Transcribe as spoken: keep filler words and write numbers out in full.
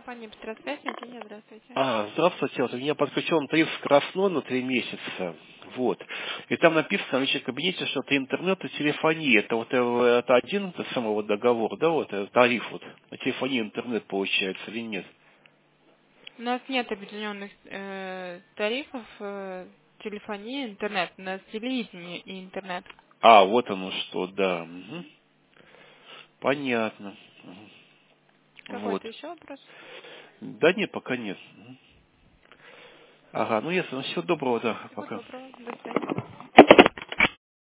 Компания «Петросвязь», Евгения, здравствуйте. А, здравствуйте, вот у меня подключен тариф скоростной на три месяца, вот, и там написано в личном кабинете, что это интернет и телефония, это вот э, это один это самый вот договор, да, вот э, тариф вот, на телефонии интернет получается или нет? У нас нет объединенных э, тарифов, э, телефония, интернет. У нас телевидение и интернет. А, вот оно что, да, мгм. Понятно, мгм. Вот, Какой-то еще вопрос? да нет, пока нет. Мгм. Ага, ну ясно, всего доброго, да, Всего пока. доброго. До свидания.